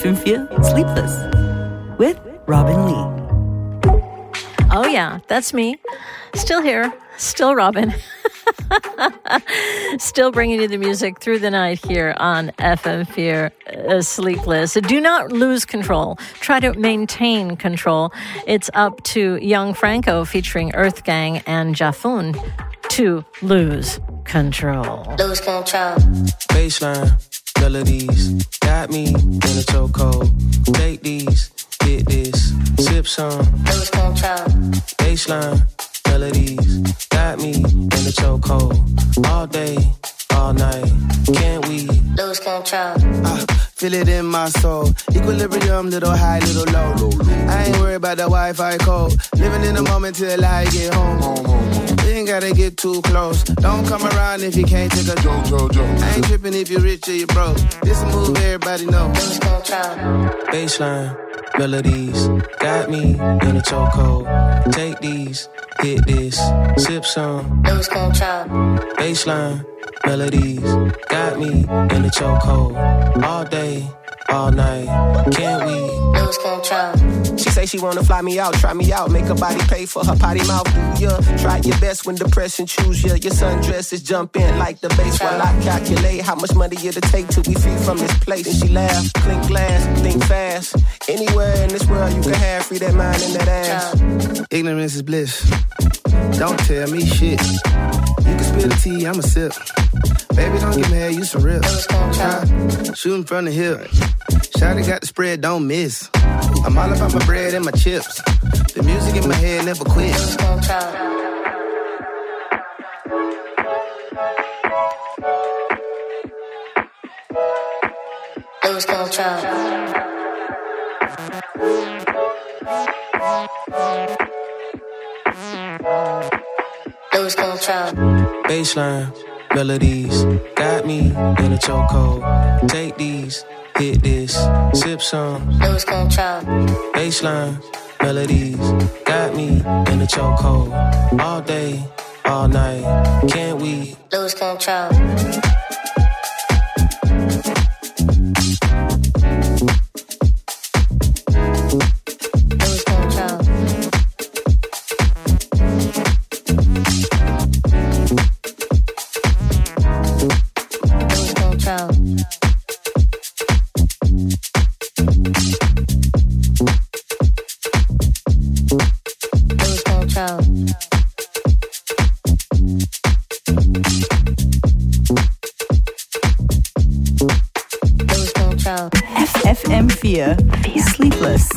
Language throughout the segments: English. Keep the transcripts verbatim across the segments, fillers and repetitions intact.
M vier Sleepless with Robin Lee. Oh yeah, that's me. Still here, still Robin. Still bringing you the music through the night here on F M vier uh, Sleepless. Do not lose control. Try to maintain control. It's up to Young Franco featuring Earth Gang and Jafun to lose control. Lose control. Baseline, melodies, got me in a chokehold. Take these, hit this, sip some. Lose control. Baseline, melodies, got me in a chokehold. All day, all night, can't we lose control? I feel it in my soul. Equilibrium, little high, little low. I ain't worried about the Wi-Fi code. Living in the moment till I get home. You ain't gotta get too close. Don't come around if you can't take a joke. I ain't tripping if you're rich or you broke. This a move everybody know. Lose control. Baseline, melodies, got me in a chokehold. Take these, hit this, sip some. Lose control. Baseline, melodies, got me in a chokehold. All day, all night, can't we lose control? She say she wanna fly me out, try me out, make her body pay for her potty mouth. Do ya? Try your best when depression choose ya. Your sundresses jump in like the bass while I calculate how much money it'll take till we free from this place. And she laugh, clink glass, think fast. Anywhere in this world you can have free that mind and that ass. Ignorance is bliss. Don't tell me shit. You can spill the tea, I'ma sip. Baby, don't give me head, you some rip. Uh, shooting from the hip. Shawty got the spread, don't miss. I'm all about my bread and my chips. The music in my head never quits. Lose control. Lose control. Baseline, melodies, got me in a chokehold. Take these, hit this, sip some. Lose control. Baseline, melodies, got me in a chokehold. All day, all night, can't we lose control? F M vier Sleepless.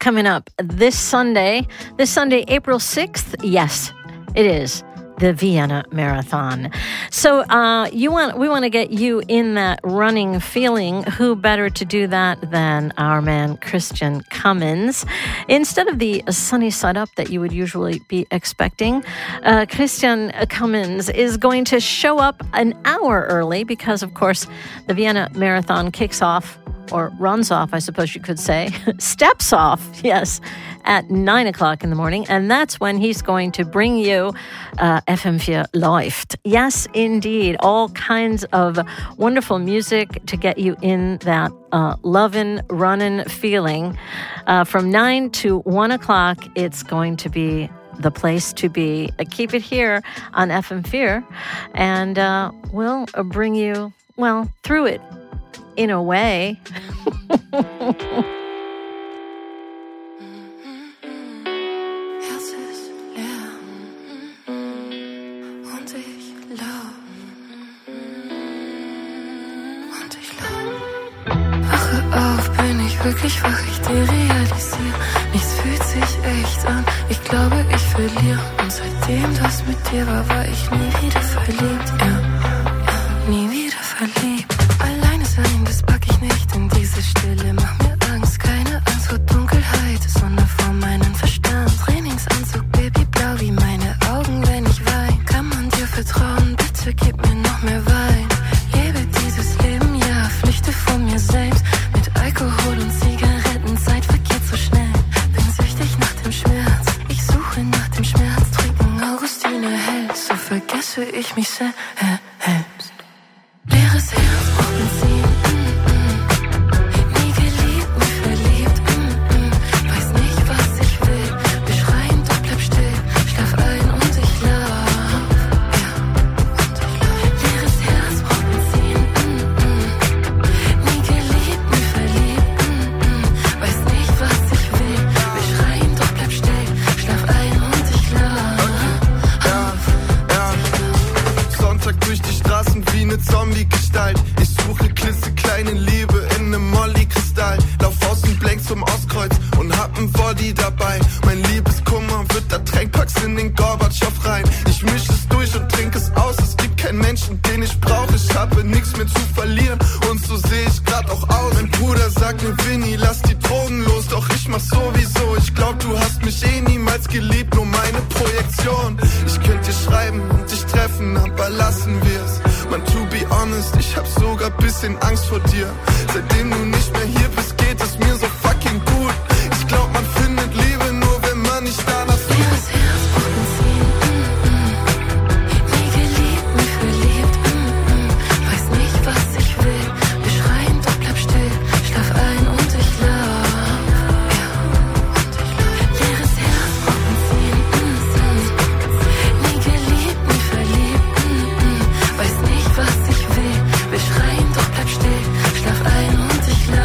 coming up this Sunday. This Sunday, April sixth. Yes, it is the Vienna Marathon. So uh, you want we want to get you in that running feeling. Who better to do that than our man Christian Cummins? Instead of the sunny side up that you would usually be expecting, uh, Christian Cummins is going to show up an hour early because, of course, the Vienna Marathon kicks off, or runs off, I suppose you could say, steps off, yes, at nine o'clock in the morning. And that's when he's going to bring you uh, F M four Läuft. Yes, indeed. All kinds of wonderful music to get you in that uh, lovin', runnin' feeling. Uh, from nine to one o'clock, it's going to be the place to be. Uh, keep it here on F M four, and uh, we'll uh, bring you, well, through it in a way. Wirklich wach, ich derealisiere. Nichts fühlt sich echt an. Ich glaube, ich verliere. Und seitdem das mit dir war, war ich nie wieder verliebt. Ja, ja, nie wieder verliebt. Alleine sein, das pack ich nicht in diese Stille. Mach mir Angst, keine Angst vor Dunkelheit, sondern vor meinem Verstand. Trainingsanzug, babyblau wie meine Augen, wenn ich wein. Kann man dir vertrauen? Bitte gib mir noch mehr Wein. Lebe dieses Leben, ja, flüchte von mir selbst. Alkohol und Zigaretten, Zeit vergeht so schnell. Bin süchtig nach dem Schmerz, ich suche nach dem Schmerz. Trinken Augustiner hält, so vergesse ich mich selbst. Leeres Herz braucht Benzin, mm, mm. Nie geliebt, nie verliebt, mm, mm. Weiß nicht, was ich will, wir schreien, doch bleib still. Schlaf ein und ich lauf, ja, und ich lauf. Leeres Herz braucht Benzin, mm, mm. Nie geliebt, nie verliebt, mm, mm. Weiß nicht, was ich will, wir schreien, doch bleib still. Schlaf ein und ich lauf, ja, ja. Sonntag durch die Straßen wie ne Zombie-Gestalt. Ich suche klitzekleine Liebe in nem Molly-Kristall. Lauf außen blank zum Ostkreuz und hab n Body dabei. Mein Liebeskummer wird ertränkt, pack's in den Gorbatschow rein. Ich misch es durch und trink es aus. Es gibt keinen Menschen, den ich brauch. Ich habe nix mehr zu verlieren und so seh ich grad auch aus. Mein Bruder sagt mir, Vinny, lass die Drogen los. Doch ich mach sowieso. Ich glaub, du hast mich eh niemals geliebt, nur meine Projektion. Ich könnte dir schreiben und dich treffen, aber lassen wir's. Man, to be honest, ich hab sogar bisschen Angst vor dir. Seitdem du nicht mehr hier bist, geht es mir so fucking gut. Ich glaub, man findet Liebe nur, wenn man nicht danach sucht. leeres Herz braucht Benzin, mm, mm. Nie geliebt, nie verliebt, mm, mm. Weiß nicht, was ich will, wir schreien, doch bleib still. Schlaf ein und ich lauf, ja, und ich lauf. Leeres Herz braucht Benzin, mm, mm. Nie geliebt, nie verliebt, mm, mm. Weiß nicht, was ich will, wir schreien, doch bleib still. Schlaf ein und ich lauf.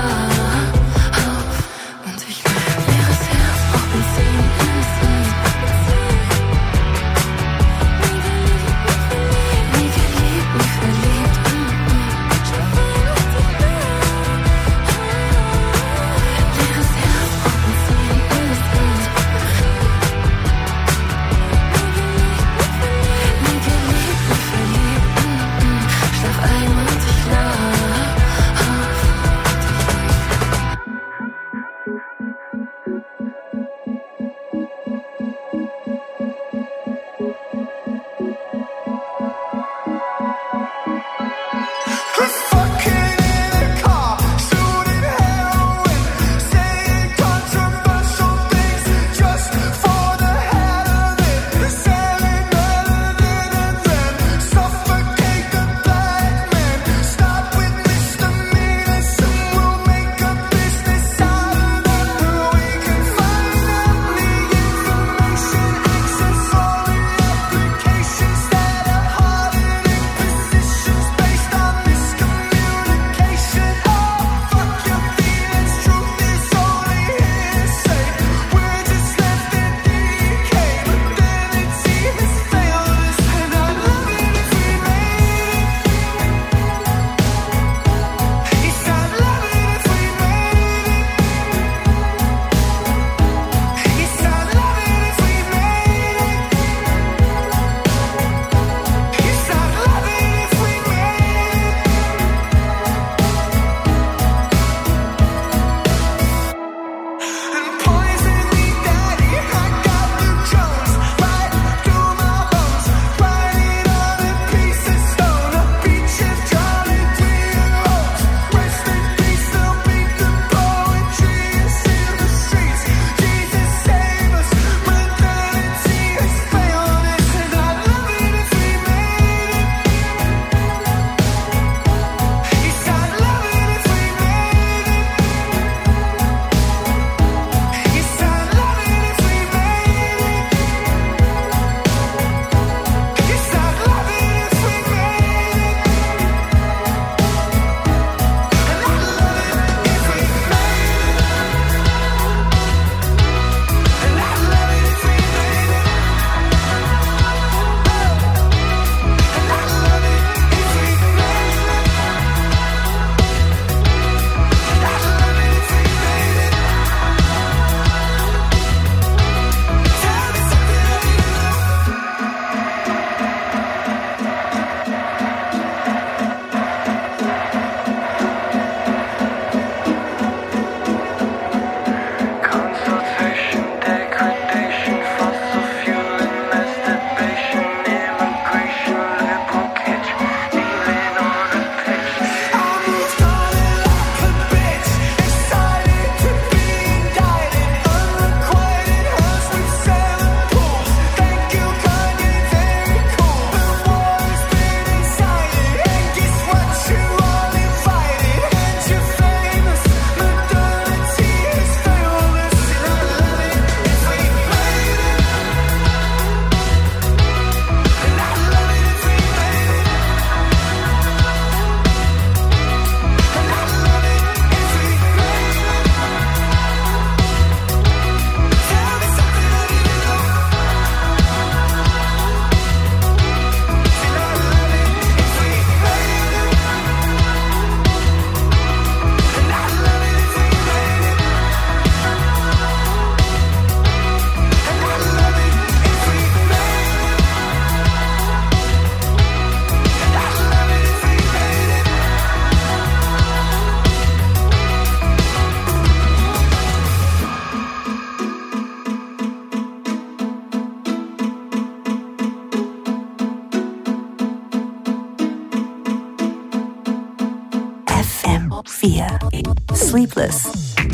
Sleepless.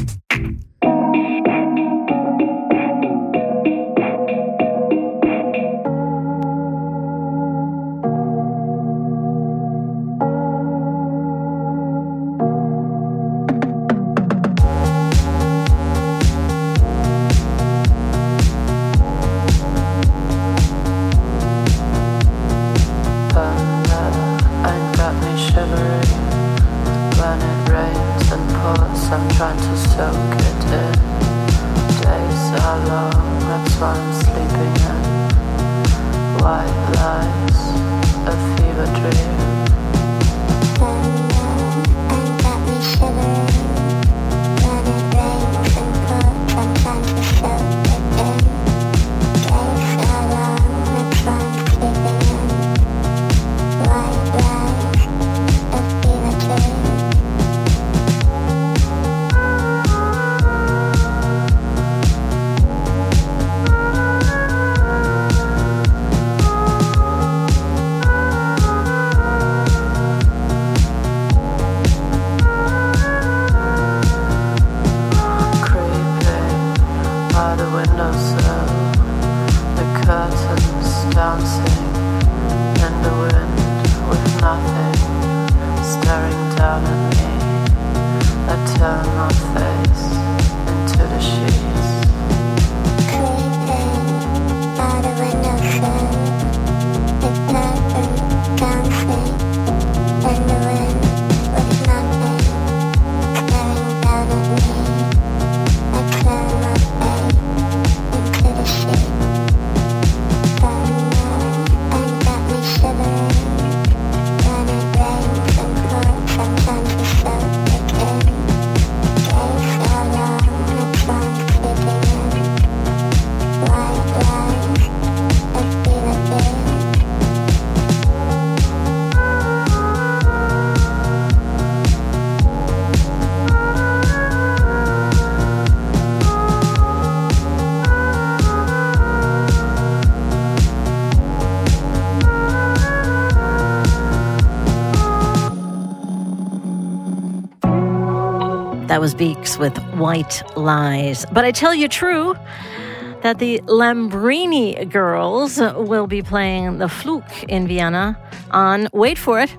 That was Beaks with White Lies. But I tell you true that the Lambrini Girls will be playing the Fluke in Vienna on, wait for it,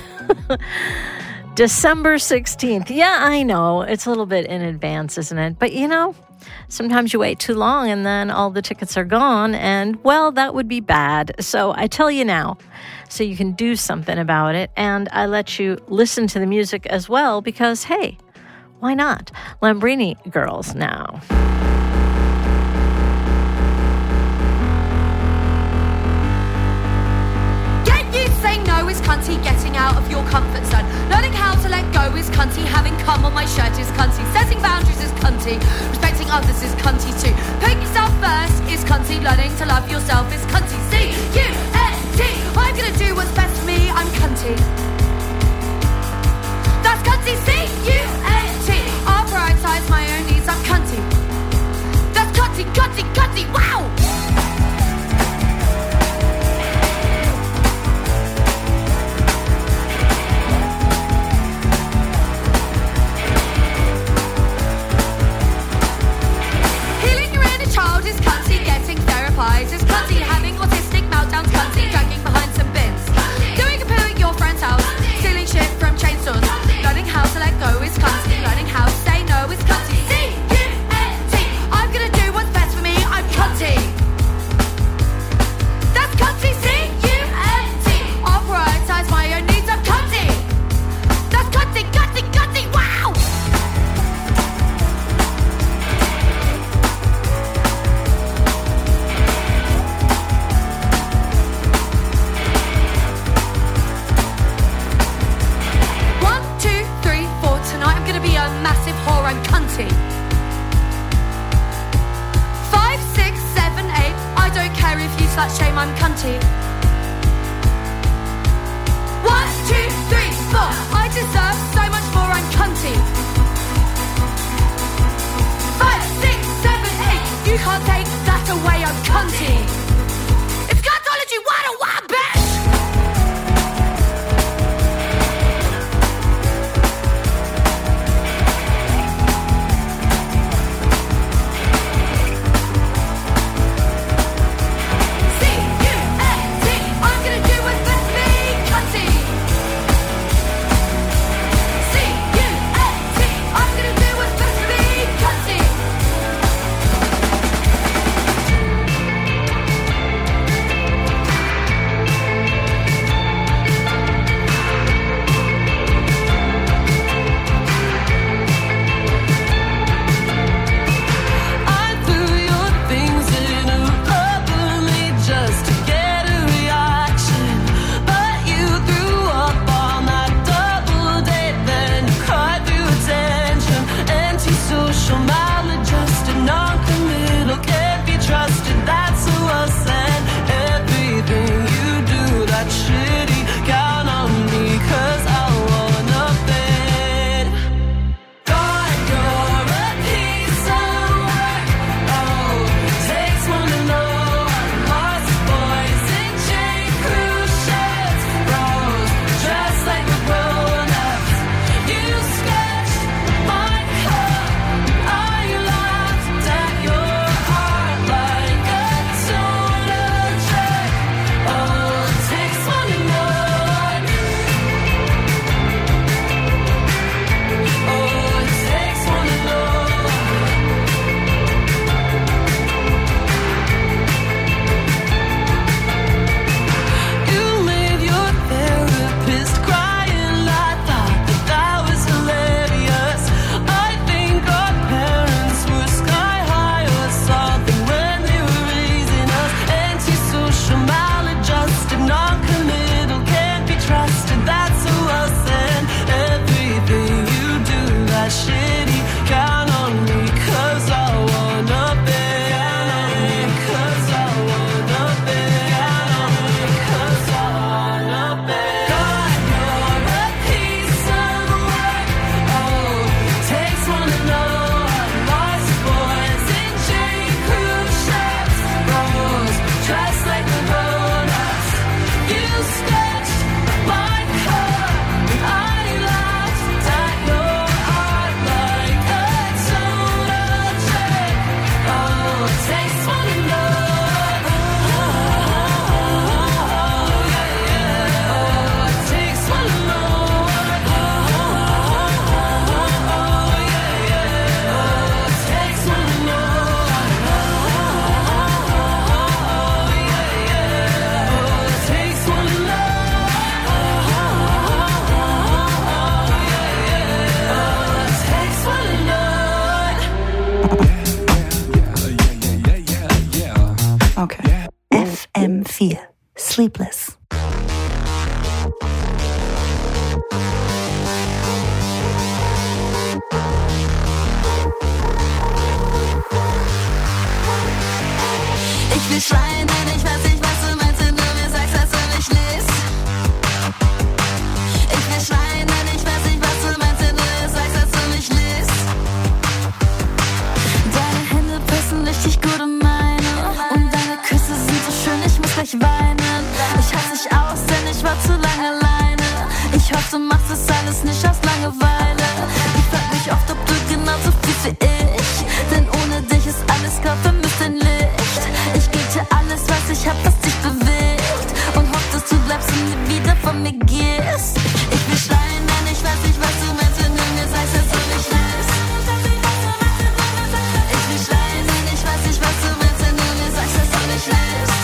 December sixteenth. Yeah, I know. It's a little bit in advance, isn't it? But, you know, sometimes you wait too long and then all the tickets are gone, and, well, that would be bad. So I tell you now, so you can do something about it, and I let you listen to the music as well because, hey, why not? Lambrini Girls now. Get you saying no is cunty, getting out of your comfort zone. Learning how to let go is cunty, having cum on my shirt is cunty. Setting boundaries is cunty, respecting others is cunty too. Putting yourself first is cunty, learning to love yourself is cunty. C U N T, I'm gonna do what's best for me, I'm cunty. That's cunty, C U N T. I'll prioritize my own needs, I'm cunty. That's cunty, cunty, cunty, wow! Healing your inner child is cunty, getting therapized is cunty, having autistic meltdowns cunty, dragging behind some bins, doing a poo at your friend's house, stealing shit from chainsaws, learning how to let go is cunty, learning how to say no is cunty. C U N T, I'm gonna do what's best for me, I'm cunty. That's cunty, C U N T. I'll prioritize my own needs, I'm cunty. That's cunty, cunty, cunty, wow! One, two, three, four, tonight I'm gonna be a massive whore, I'm cunty. Five, six, seven, eight, I don't care if you slut shame, I'm cunty. One, two, three, four, I deserve so much more, I'm cunty. Five, six, seven, eight, you can't take that away, I'm cunty. It's cuntology one oh one, bitch! Sleepless. Ich will schreien, denn ich weiß nicht, was du meinst, wenn du mir sagst, dass du mich liebst. Ich will schreien, denn ich weiß nicht, was du meinst, wenn du mir sagst, dass du mich liebst. Deine Hände passen richtig gut in meine und deine Küsse sind so schön, ich muss gleich weinen. Ich halte dich aus, denn ich war zu lange alleine. Ich hoffe, du machst das alles nicht aus Langeweile. Ich frag mich oft, ob du genauso fühlst wie ich, denn ohne dich ist alles grau vermisst in Licht. Ich geb dir alles, was ich hab, was dich bewegt und hoff, dass du bleibst und nie wieder von mir gehst. Ich will schreien, denn ich weiß nicht, was du meinst, wenn du mir sagst, dass du mich liebst. Ich will schreien, denn ich weiß nicht, was du meinst, wenn du mir sagst, dass du mich liebst.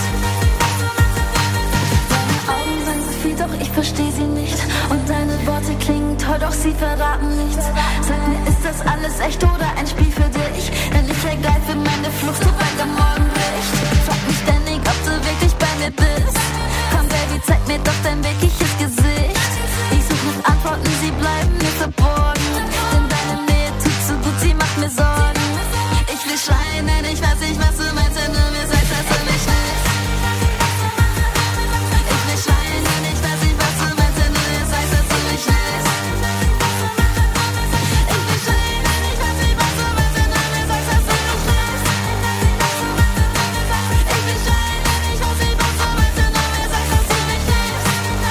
Deine Augen sagen so viel, doch ich versteh sie nicht und deine Worte klingen toll, doch sie verraten nichts. Sag mir, ist das alles echt oder ein Spiel für dich? Denn ich ergreife meine Flucht, sobald am Morgen bricht. Frag mich ständig, ob du wirklich bei mir bist. Komm Baby, zeig mir doch dein wirkliches Gesicht. Ich such nach Antworten, sie bleiben mir verborgen. Denn deine Nähe tut so gut, sie macht mir Sorgen. Ich will schreien, denn ich weiß nicht, was du meinst, wenn du mir sagst, dass du mich liebst. Ich will schreien, denn ich weiß nicht, was du meinst, wenn du mir sagst, dass du mich liebst. Ich will schreien, denn ich weiß nicht, was du meinst, wenn du mir sagst, dass du mich liebst. Ich will schreien, denn ich weiß nicht, was du meinst, wenn du mir sagst, dass du mich liebst.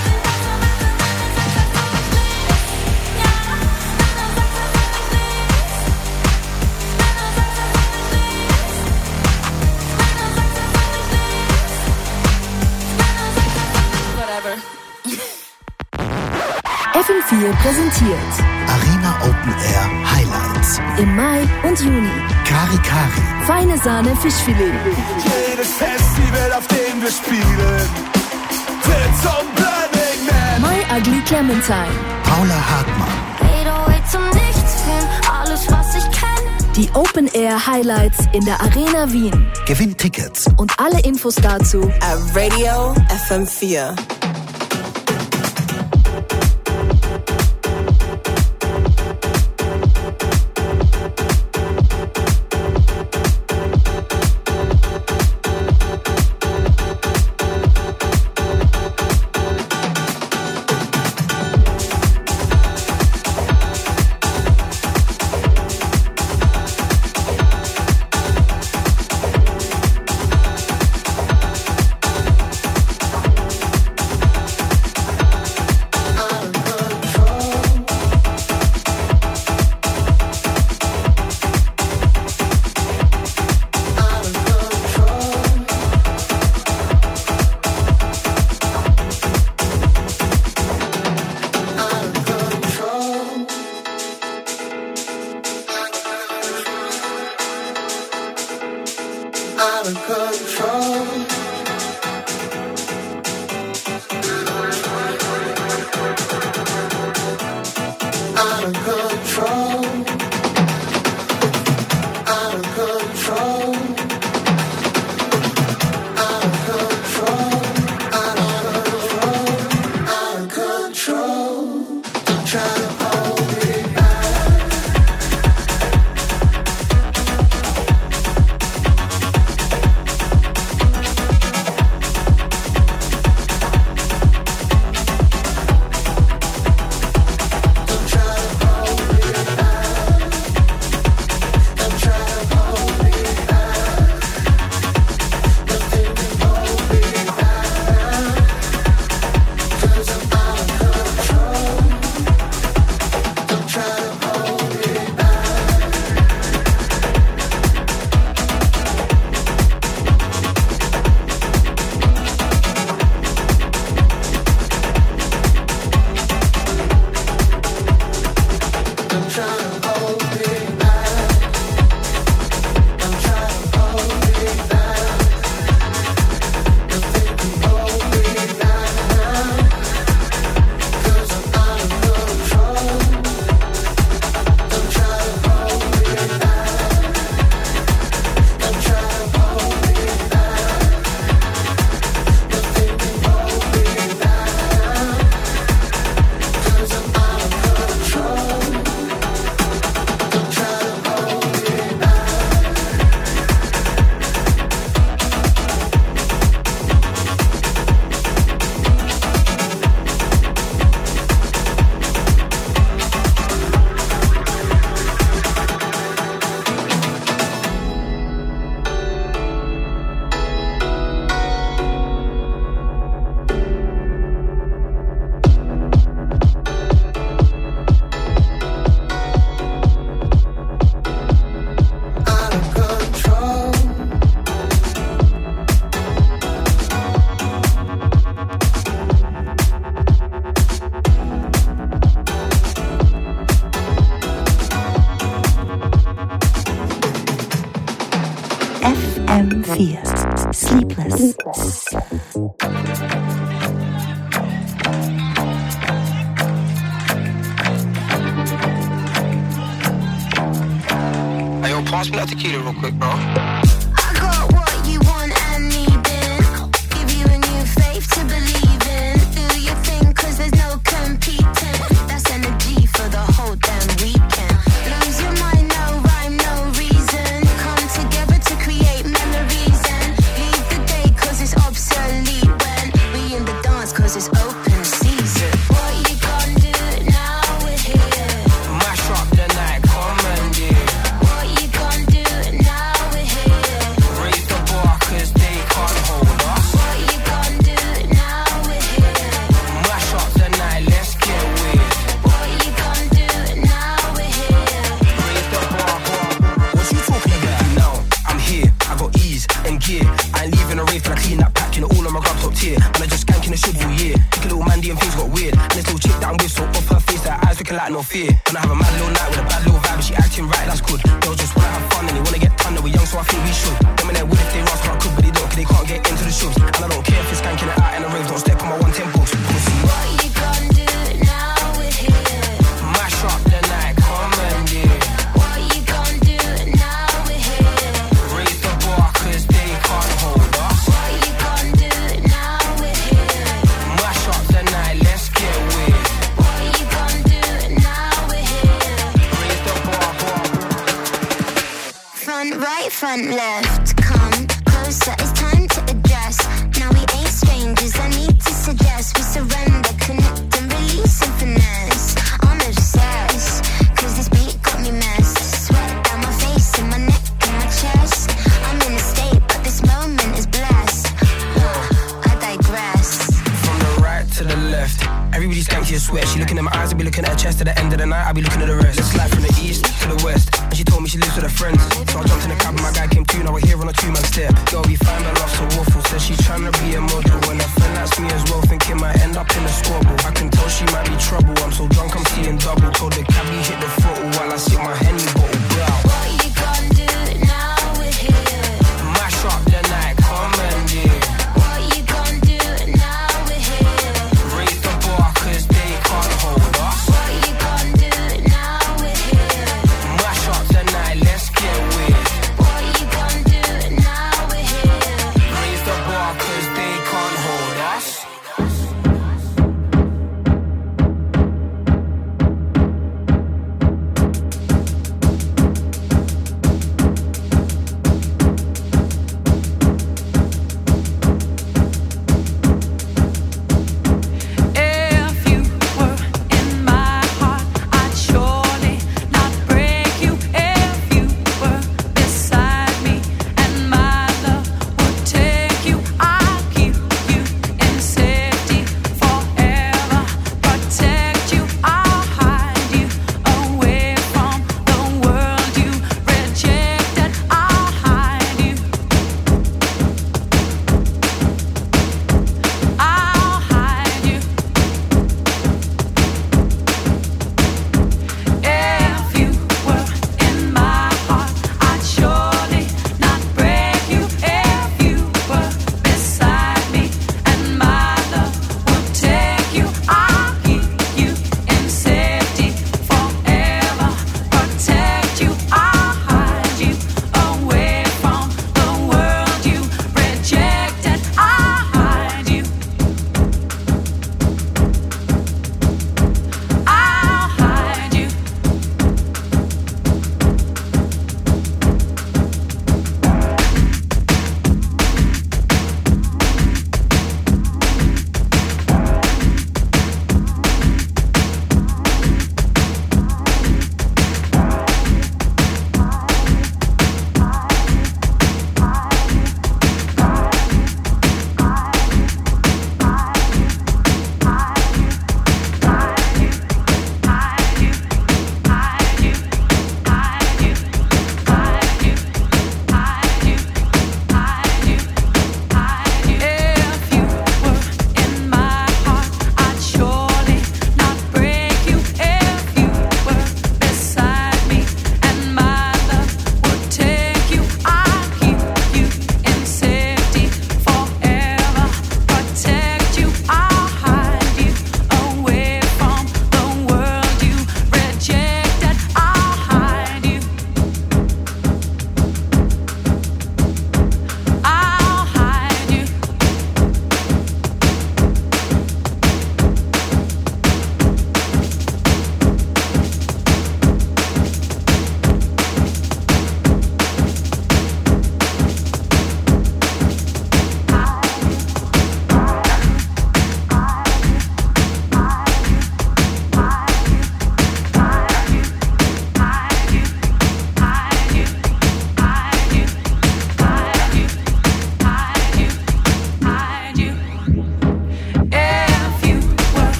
F M vier präsentiert Arena Open Air Highlights. im Mai und Juni Kari Kari. feine Sahne Fischfilet. Jedes Festival, auf dem wir spielen, wird zum Burning Man. My Ugly Clementine. Paula Hartmann. Zum Nichts fühlen, alles was ich kenn. Die Open Air Highlights in der Arena Wien. Gewinn Tickets. Und alle Infos dazu At Radio F M vier. F M vier. Sleepless. Hey, yo, pass me that tequila real quick, bro. I got what you want and needing. Give you a new faith to believe in. Do your thing, cause there's no competing. That's energy for the whole damn weekend. Lose your mind, no rhyme, no reason. Come together to create memories and leave the day cause it's obsolete. When we in the dance cause it's open season. What you gonna do now we're here? Mash up the night, come and get. What you gonna do now we're here? Raise the bar cause they can't hold us. What you gonna do now we're here? Mash up the night, let's get weird. What you gonna do now we're here? Raise the bar, bar. What you talking about? Now, I'm here, I got ease and gear. I ain't leaving a rave till I clean that pack, you know, all of my grub top tier. And I just skanking the shit all year. Pick a little Mandy and things got weird. And this little chick that I'm with, so off her face, that eyes looking like no fear. And I have a mad little night with a bad little vibe, and she acting right, that's good. Girls just wanna have fun and they wanna get done, we're young, so I think we should. Them in there would if they rock, I could, but they don't, cause they can't get into the shoes. And I don't care if it's skanking it out in the rave, don't step on my one ten books. Pussy. What you gonna do now we're here? Mash up the night, come and get. What you gonna do now we're here? Raise the bar cause they can't hold us. What you gonna do now we're here? Mash up the night, let's get weird. What you gonna do now we're here? Raise the bar, bar. Front right, front left, come closer, it's time to address. Now we ain't strangers, I need to suggest we surrender, connect and release and finesse. I'm obsessed, cause this beat got me messed. Sweat down my face and my neck and my chest. I'm in a state, but this moment is blessed. I digress. From the right to the left, everybody skanky and sweat. She looking at my eyes, I be looking at her chest. At the end of the night, I be looking at the rest. Let's slide from the east to the west. And she told me she lives with her friends. So I jumped in the cab and my guy came too. Now we're here on a two-man step. Girl, we find her lost her waffle. Says she's trying to be a model. When a friend likes me as well, thinking might end up in a squabble. I can tell she might be trouble. I'm so drunk, I'm seeing double. Told the cabbie hit the throttle while I sip my Henny bottle. Brow. What you gonna do now we're here? Mash up the night, come and get. What you gonna do now we're here? Raise the bar cause they can't hold us. What you gonna do now we're here? Mash up the night, let's get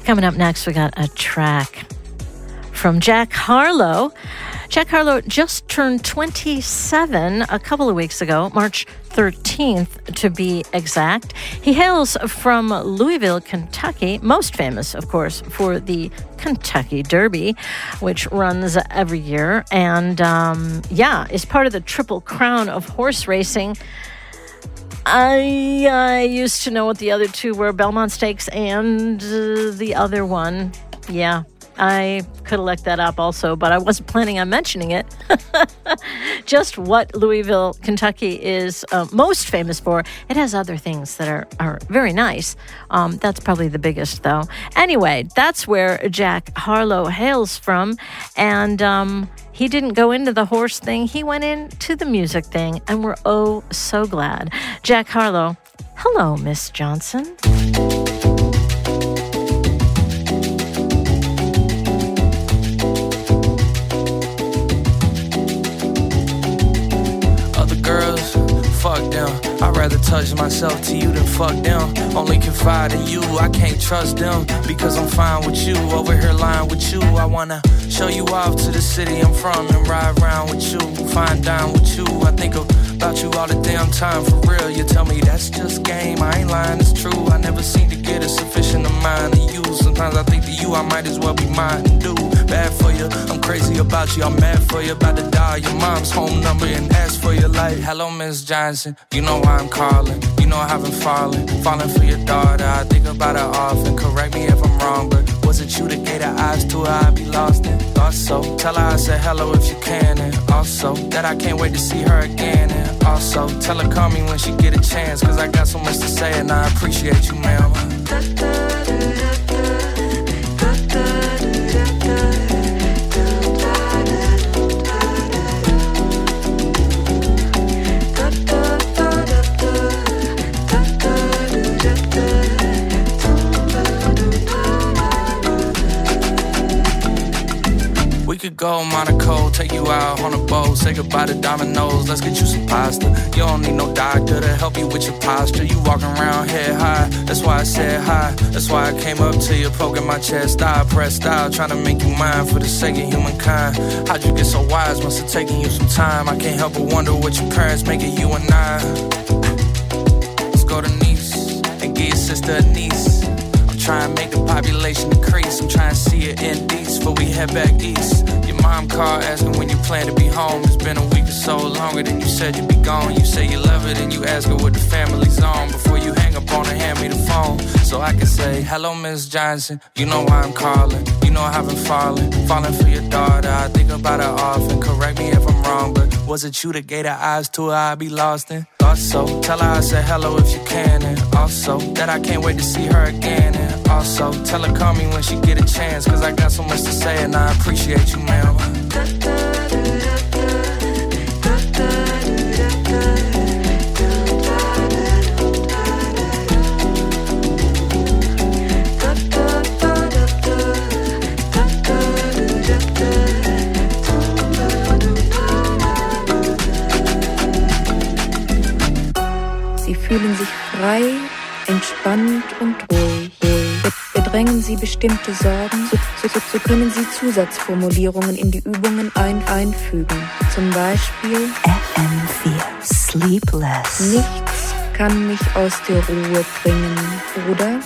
Coming up next, we got a track from Jack Harlow. Jack Harlow just turned twenty-seven a couple of weeks ago, March thirteenth to be exact. He hails from Louisville, Kentucky, most famous, of course, for the Kentucky Derby, which runs every year, and um, yeah, is part of the Triple Crown of horse racing. I, I used to know what the other two were, Belmont Stakes and uh, the other one. Yeah, I could have looked that up also, but I wasn't planning on mentioning it. Just what Louisville, Kentucky is uh, most famous for. It has other things that are, are very nice. Um, that's probably the biggest, though. Anyway, that's where Jack Harlow hails from. And um, he didn't go into the horse thing. He went into the music thing. And we're oh so glad. Jack Harlow, hello, Miss Johnson. Girls, fuck them. I'd rather touch myself to you than fuck them. Only confide in you, I can't trust them. Because I'm fine with you, over here lying with you. I wanna show you off to the city I'm from and ride around with you, fine dine with you. I think about you all the damn time, for real. You tell me that's just game, I ain't lying, it's true. I never seem to get a sufficient amount of you. Sometimes I think to you, I might as well be mine and do bad for you. I'm crazy about you, I'm mad for you. About to dial your mom's home number and ask for your life. Hello, Miss Johnson, you know why I'm calling. You know I haven't fallen, falling for your daughter. I think about her often, correct me if I'm wrong, but was it you that gave her eyes to her I'd be lost in? Thought so, tell her I said hello if you can. And also, that I can't wait to see her again. And also, tell her call me when she get a chance, cause I got so much to say and I appreciate you, ma'am. We could go Monaco, take you out on a boat, say goodbye to Domino's, let's get you some pasta. You don't need no doctor to help you with your posture. You walking around head high, that's why I said hi. That's why I came up to you, poking my chest. I pressed out, trying to make you mine for the sake of humankind. How'd you get so wise? Must have taken you some time. I can't help but wonder what your parents make of you and I. Let's go to Nice and give your sister a niece. Try and make the population decrease. I'm trying to see it in East before we head back east. Your mom called asking when you plan to be home. It's been a week or so longer than you said you'd be gone. You say you love it and you ask her what the family's on. Before you hang up on her, hand me the phone so I can say, hello, Miss Johnson. You know why I'm calling. You know I haven't fallen, falling for your daughter. I think about her often, correct me if I'm wrong, but was it you that gave her eyes to her I'd be lost in? Thought so, tell her I said hello if you can. And also, that I can't wait to see her again. And also, tell her call me when she get a chance, cause I got so much to say and I appreciate you, ma'am. Sie fühlen sich frei, entspannt und ruhig. Bedrängen Sie bestimmte Sorgen, so, so, so können Sie Zusatzformulierungen in die Übungen ein, einfügen. Zum Beispiel F M vier Sleepless. Nichts kann mich aus der Ruhe bringen, oder?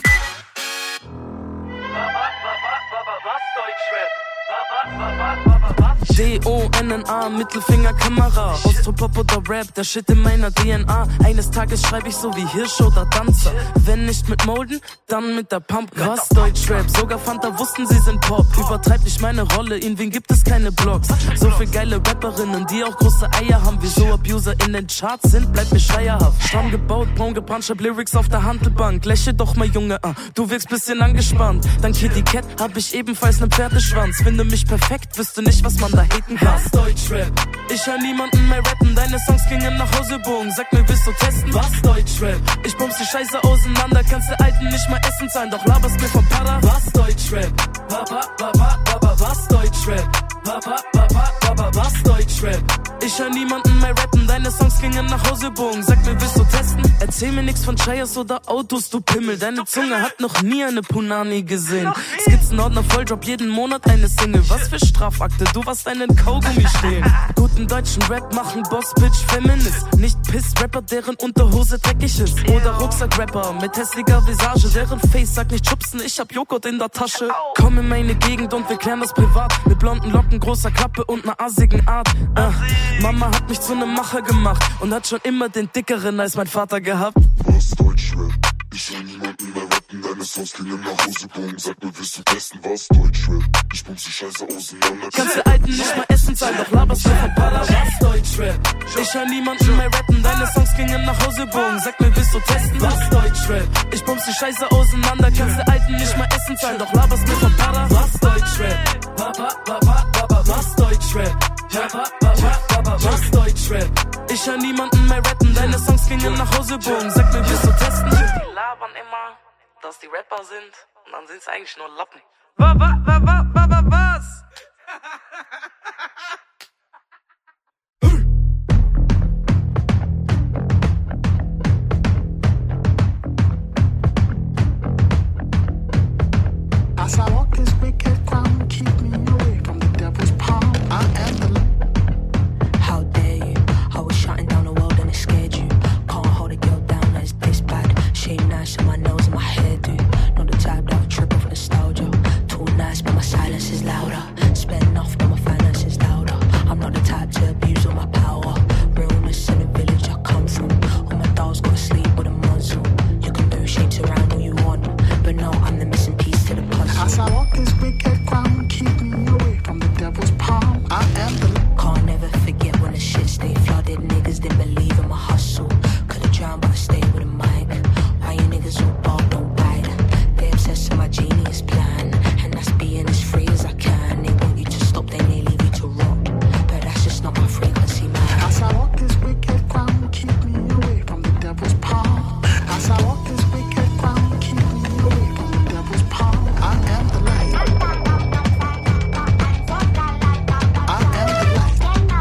D O N N A, Mittelfinger, Kamera. Austropop oder Rap, der Shit in meiner D N A. Eines Tages schreibe ich so wie Hirsch oder Danzer. Wenn nicht mit Molden, dann mit der Pump. Was Deutschrap, sogar Fanta wussten sie sind Pop. Übertreib nicht meine Rolle, in wen gibt es keine Blogs. So viel geile Rapperinnen, die auch große Eier haben. Wieso Abuser in den Charts sind, bleibt mir schleierhaft. Stramm gebaut, braun gebrannt, hab Lyrics auf der Handelbank. Lächle doch mal Junge, uh, du wirkst bisschen angespannt. Dank Kitty Cat hab ich ebenfalls nen Pferdeschwanz. Finde mich perfekt, wüsste nicht was man da Interpreten kannst. Was Deutschrap? Ich hör niemanden mehr rappen, deine Songs gingen nach Hausebogen. Sag mir, willst du testen? Was Deutschrap? Ich bumps die Scheiße auseinander, kannst der Alten nicht mal essen sein, doch laberst mir vom Para. Was Deutschrap? Papa, papa, papa, was Deutschrap? Papa, papa, papa, was Deutschrap? Ich hör niemanden mehr rappen, deine Songs gingen nach Hausebogen. Sag mir, willst du testen? Erzähl mir nix von Chayas oder Autos, du Pimmel. Deine Zunge hat noch nie eine Punani gesehen. Skizzenordner Volldrop, jeden Monat eine Single. Was für Strafakte, du warst einen Kaugummi stehen. Guten deutschen Rap machen Boss, Bitch, Feminist. Nicht Piss-Rapper, deren Unterhose dreckig ist. Oder Rucksack-Rapper mit hässlicher Visage, deren Face sagt nicht schubsen, ich hab Joghurt in der Tasche. Komm in meine Gegend und wir klären das privat. Mit blonden Locken, großer Klappe und ner assigen Art. Äh, Mama hat mich zu nem Macher gemacht und hat schon immer den dickeren als mein Vater gehabt. Was Deutschrap? Ich hör niemanden mehr rappen, deine Songs gingen nach Hausebogen. Sag mir, willst du testen, was Deutschrap? Ich bumps die Scheiße auseinander. Kannst der Alten nicht mal essen sein, doch laberst mir von Baller. Was Deutschrap? Ich hör niemanden mehr rappen, deine Songs gingen nach Hausebogen. Sag mir, willst du testen, was Deutschrap? Ich bumps die Scheiße auseinander. Kannst der Alten nicht mal essen sein, doch laberst mir von Baller. Was Deutschrap? Papa, papa, papa, was Deutschrap? Papa, papa, papa, was Deutschrap? Ich hör niemanden mehr rappen, deine Songs gingen nach Hausebogen. Sag mir, willst du testen? Die labern immer, dass die Rapper sind und dann sind's eigentlich nur Lappen. Wa, wa, wa, wa, wa, wa, was? As I walk this wicked ground, keep me away from the devil's palm. I am the. How dare you? I was shutting down the world and it scared you. Can't hold a girl down, that is this bad. Shave nice on my nose and my hairdo. Not the type that would trip off nostalgia. Too nice, but my silence is louder. Spend enough, but my finance is louder. I'm not the type to abuse all my power. Realness in the village I come from. All my dolls go to sleep with a muzzle. You can move shapes around all you want, but no, I'm the missing piece to the puzzle. As I walk this wicked ground, keep me away from the devil's palm. I am the. Can't never forget when the shit stayed flooded. Niggas didn't believe in my hustle. Could've drowned, but I stayed with a mic. Why you niggas all bald, don't bite? They obsessed with my genius plan, and that's being as free as I can. They want you to stop, then they leave you to rot. But that's just not my frequency, man. As I walk this wicked ground, keep me away from the devil's palm. As I walk this wicked ground, keep me away from the devil's palm. I am the light. I am the light.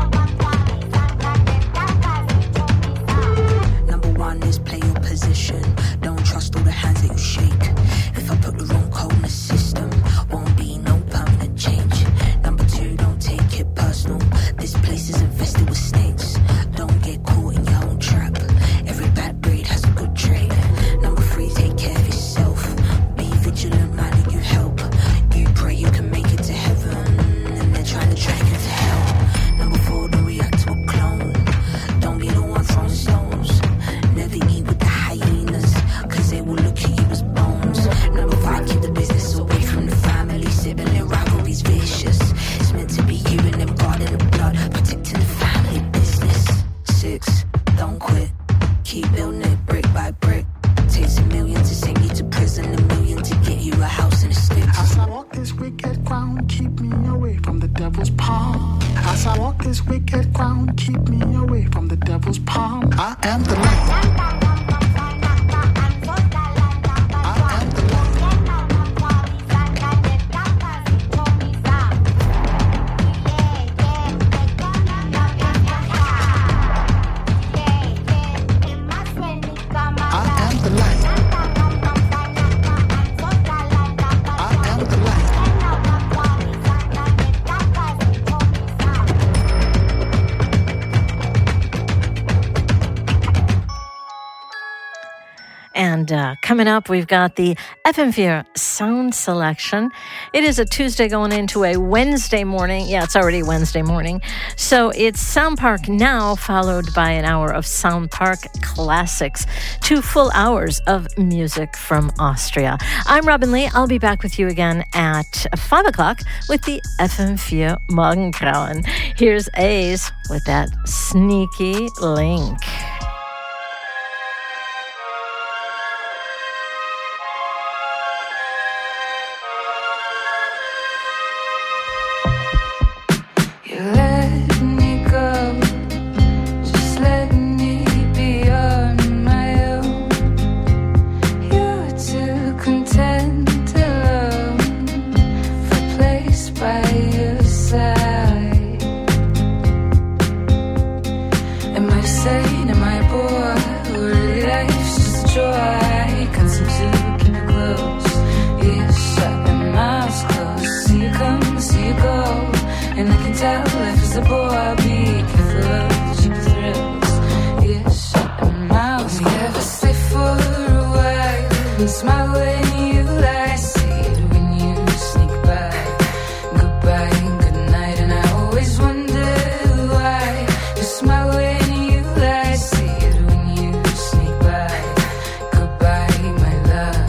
Number one is play your position. Don't trust all the hands that you shake. If I put the wrong code in the system, won't be no permanent change. Number two, don't take it personal. This place is infested with snakes. Don't get caught in your own trap. Every bad breed has a good trait. Number three, take care of yourself. Be vigilant, man, that you help. You pray you can make it to heaven, and they're trying to drag you to hell. Number four, don't react to a clone. Don't be the one throwing stones. Never eat with the hyenas, cause they will look at you as bones. Number five, keep the business away from the family. Sibling rivalry's vicious. It's meant to be you and them guarding the blood, protecting the family business. Six, don't quit. Keep building it brick by brick. Takes a million to send you to prison, a million to get you a house and a sticks. As I walk this wicked ground, keep me away from the devil's palm. As I walk this wicked ground, keep me away from the devil's palm. I am the light. And uh, coming up, we've got the F M four Sound Selection. It is a Tuesday going into a Wednesday morning. Yeah, it's already Wednesday morning. So it's Sound Park Now, followed by an hour of Sound Park Classics. Two full hours of music from Austria. I'm Robin Lee. I'll be back with you again at five o'clock with the F M four Morgengrauen. Here's Ace with that sneaky link. You and smile when you lie, see it when you sneak by. Goodbye and good night, and I always wonder why. You smile when you lie, see it when you sneak by. Goodbye, my love.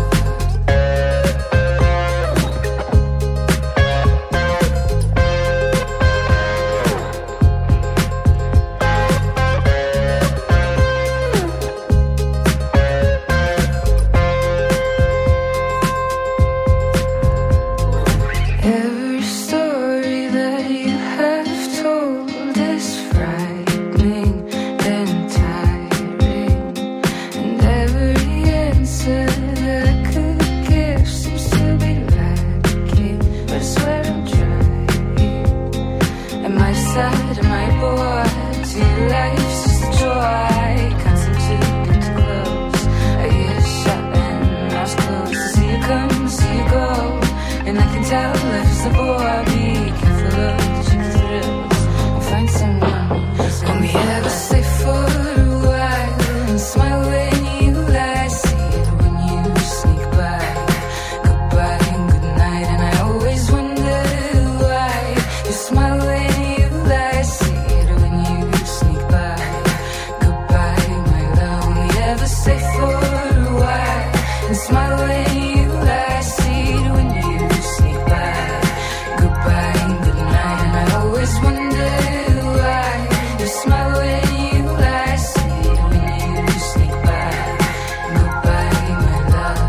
Every story that you have told is frightening and tiring, and every answer that I could give seems to be lacking. But I swear I'm trying. Am I sad? Am I bored? To life's just a joy. Can't seem to get close. I get shot and lost close. To see you come, see you go. And I can tell life is a bore. Be careful of the cheap thrills and find someone who's only ever safe for a while. And smile when you lie, see it when you sneak by. Goodbye and good night, and I always wonder why. You smile when you lie, see it when you sneak by. Goodbye, my love, only ever safe for a while. And smile when you lie, see it when you sneak by. Goodbye and good night, and I always wonder why. You smile when you lie, see it when you sneak by. Goodbye, my love.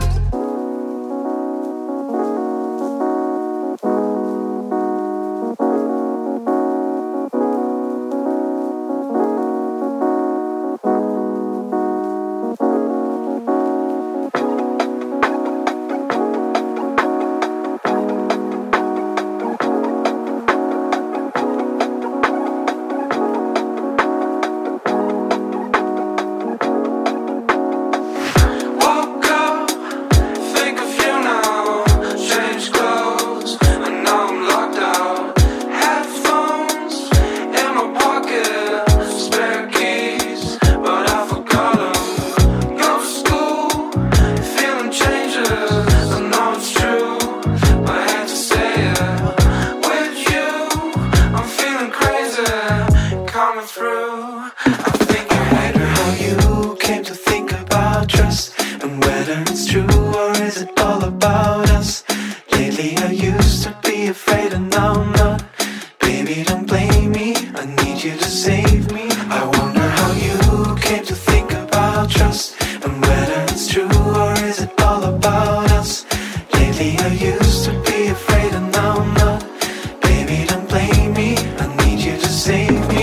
Woke up, think of you now. Change clothes, and now I'm locked out. Headphones in my pocket, spare keys, but I forgot them. Go to school, feeling changes, and now it's true. I had to say it. With you, I'm feeling crazy, coming through. I think I wonder how you came to think about trust, and whether it's true or is it all about us. Lately I used to be afraid and now I'm not. Baby, don't blame me, I need you to save me. I wonder how you came to think about trust, and whether it's true or is it all about us. Lately I used to be afraid and now I'm not. Baby, don't blame me, I need you to save me.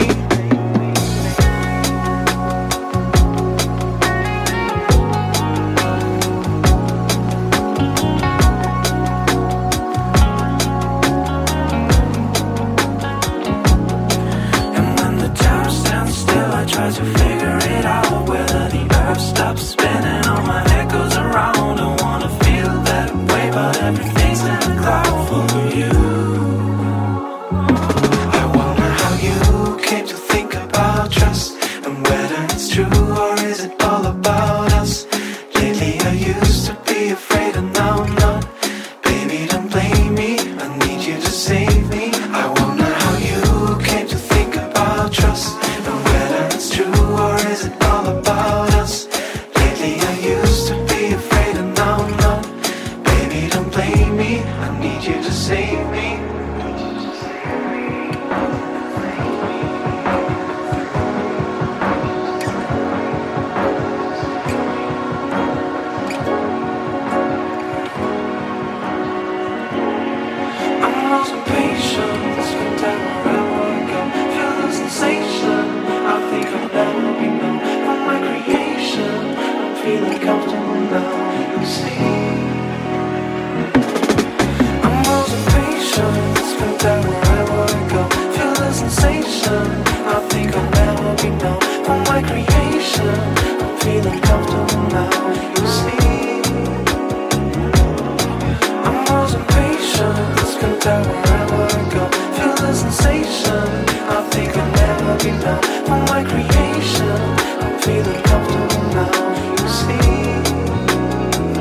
And when the time stands still, I try to figure it out. Whether the earth stops spinning or my head goes around. I wanna feel that way, but everything's in a cloud for you. I wonder how you came to think about trust, and whether it's true or is it all about us. Lately I used to be afraid and now I'm not. Baby, don't blame me, I need you to save me. I wonder how you came to think about trust, and whether it's true or is it all about us. Lately I used to be afraid and now I'm not. Baby, don't blame me, I need you to save me. I'm losing patience, can tell where I go. Feel the sensation, I think I'll never be known. From my creation, I'm feeling comfortable now. You see, I'm losing patience, can tell where I go. Feel the sensation, I think I'll never be known. From my creation, I'm feeling comfortable now. You see, I'm losing patience, can tell wherever I go. Feel the sensation, I think I'll never be known. From my creation, I'm feeling comfortable now. You see,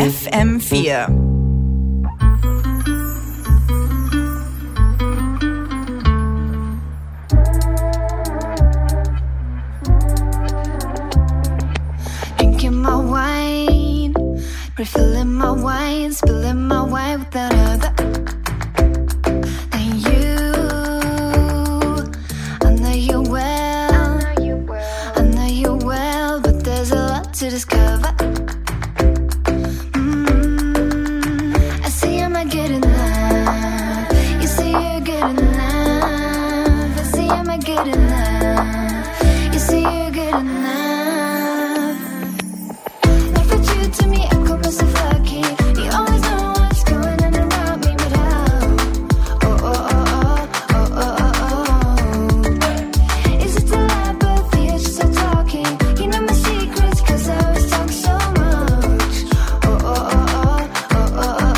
F M vier. Drinking my wine, refilling my wine, spilling my wine with another than you. I know you well, I know you well, but there's a lot to discover. Mm, I see I'm not good enough. You see you're good enough. I see I'm not good enough. You see you're good enough. To me, I call myself lucky. You always know what's going on around me, but how? Oh, oh, oh, oh, oh, oh, oh. Is it telepathy or just a talking? You know my secrets, cause I always talk so much. Oh, oh, oh, oh, oh, oh,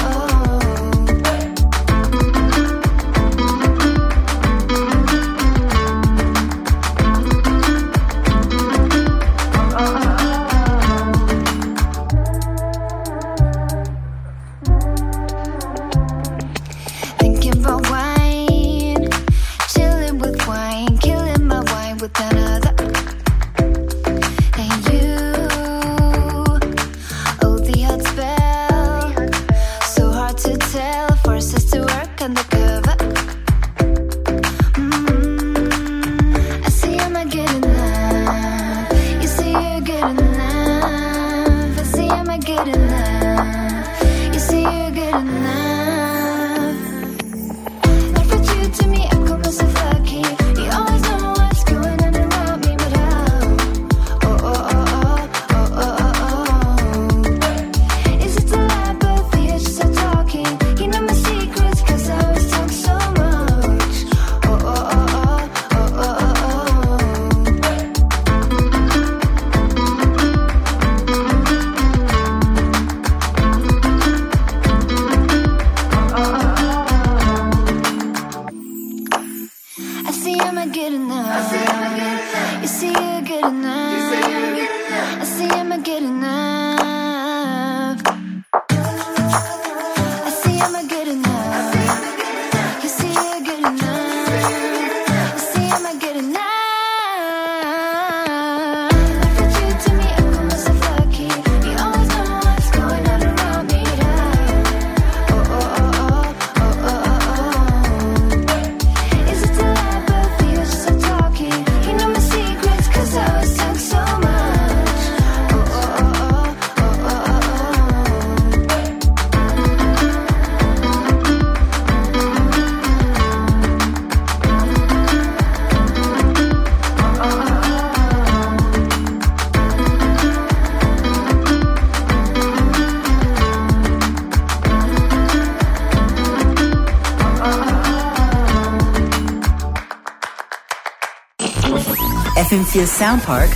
F M vier Soundpark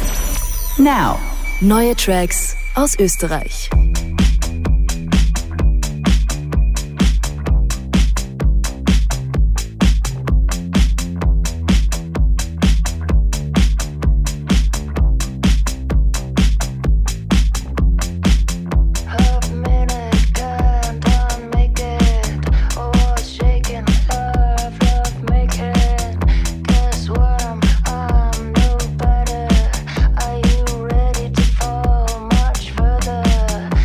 Now. Neue Tracks aus Österreich. Are you ready to fall much further?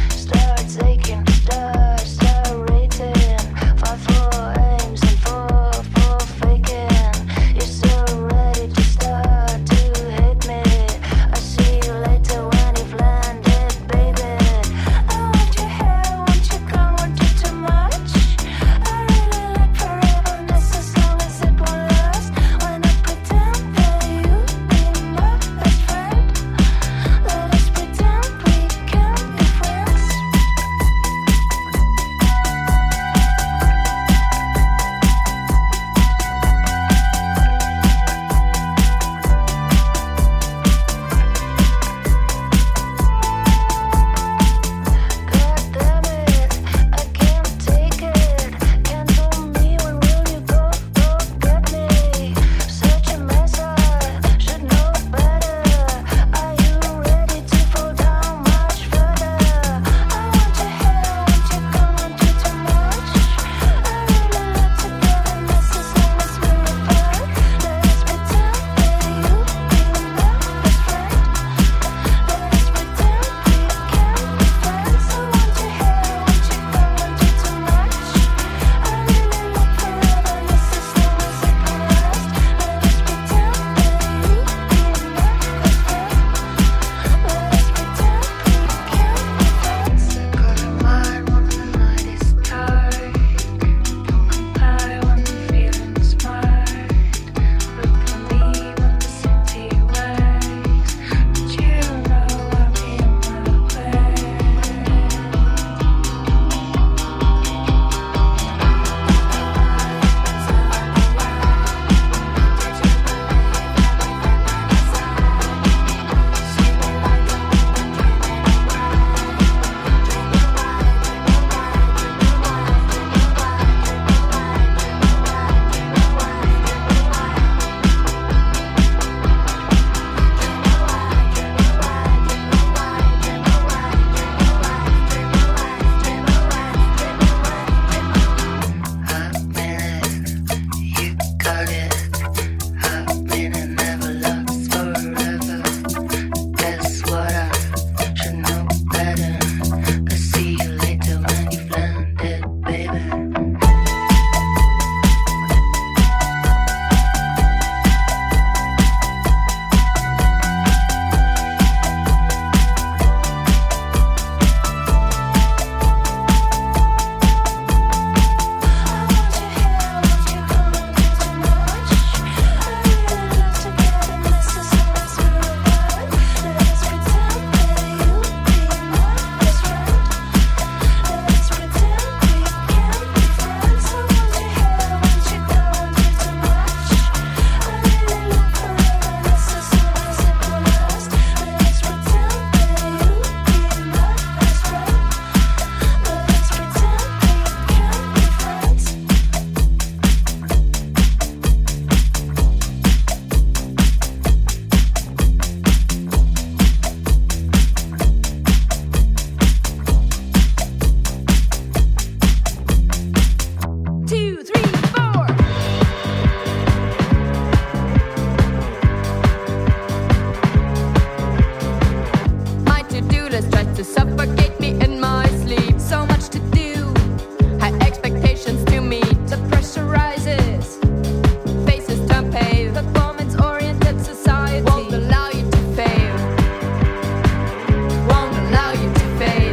to suffocate me in my sleep. So much to do, high expectations to meet. The pressure rises, faces turn pale. Performance-oriented society won't allow you to fail. Won't allow you to fail.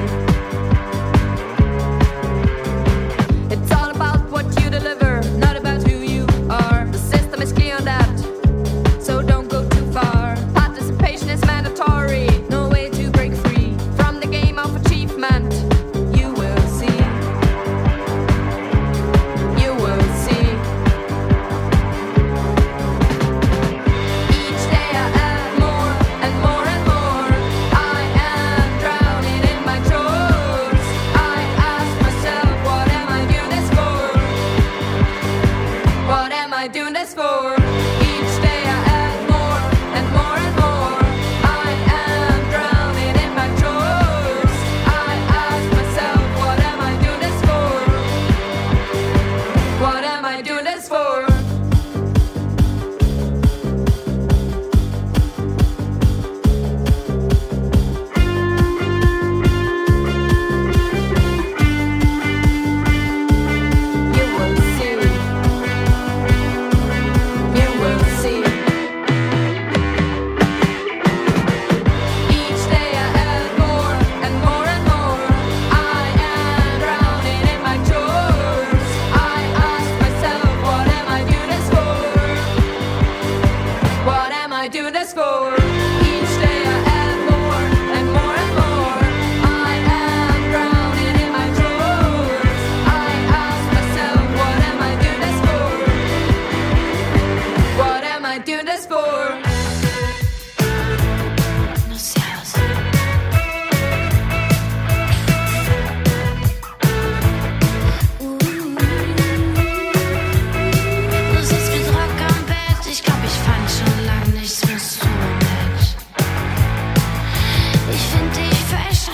It's all about what you deliver, not about who you are. The system is clear on that, so don't go too far. Participation is mandatory, no way to break free from the game of achievement. You will see. You will see. Each day I add more and more and more. I am drowning in my chores. I ask myself, what am I doing this for? What am I doing this for? Each day I add more and more and more. I am drowning in my chores. I ask myself, what am I doing this for? What am I doing this for? You will see. You will see. Each day I add more and more and more. I am drowning in my chores. I ask myself, what am I doing this for? What am I doing this for? Each day I add more and more and more. I am drowning in my chores. I ask myself, what am I doing this for? What am I doing this for? No cielos. Du sitzt mit Rock am Bett, ich glaub, ich fand schon lang nichts mehr so nett. Ich find dich fesch